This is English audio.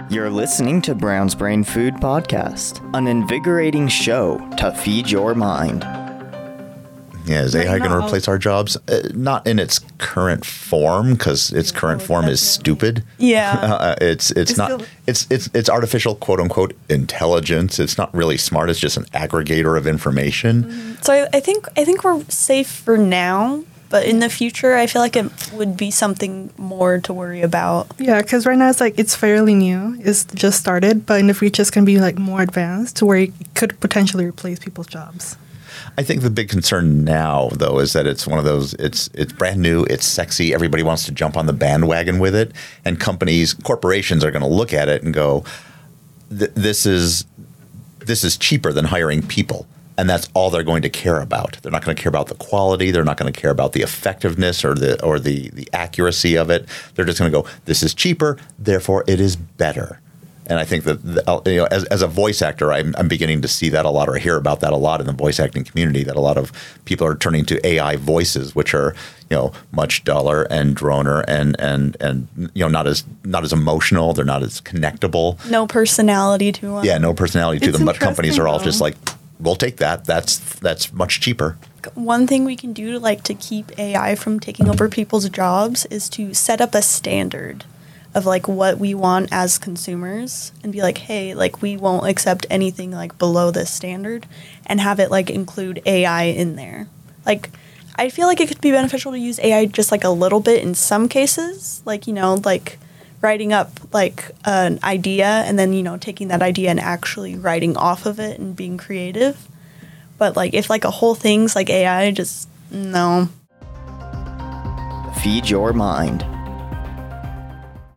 You're listening to Brown's Brain Food Podcast, an invigorating show to feed your mind. Yeah, is AI going to replace our jobs? Not in its current form, because its current form is stupid. Yeah, it's not. It's artificial, quote unquote, intelligence. It's not really smart. It's just an aggregator of information. Mm-hmm. So I think we're safe for now. But in the future, I feel like it would be something more to worry about. Yeah, because right now it's fairly new. It's just started, but in the future it's going to be like more advanced to where it could potentially replace people's jobs. I think the big concern now, though, is that it's one of those. It's brand new. It's sexy. Everybody wants to jump on the bandwagon with it, and corporations are going to look at it and go, "This is cheaper than hiring people." And that's all they're going to care about. They're not going to care about the quality. They're not going to care about the effectiveness or the accuracy of it. They're just going to go, this is cheaper, therefore it is better. And I think that as a voice actor, I'm beginning to see that a lot, or hear about that a lot in the voice acting community. That a lot of people are turning to AI voices, which are much duller and droner and not as emotional. They're not as connectable. No personality to them. Yeah, no personality to them. But companies are all just like, we'll take that. That's much cheaper. One thing we can do to keep AI from taking over people's jobs is to set up a standard of what we want as consumers and be like, hey, we won't accept anything below this standard, and have it include AI in there. I feel like it could be beneficial to use AI just a little bit in some cases, writing up an idea and then taking that idea and actually writing off of it and being creative. But if a whole thing's AI, just no. Feed your mind.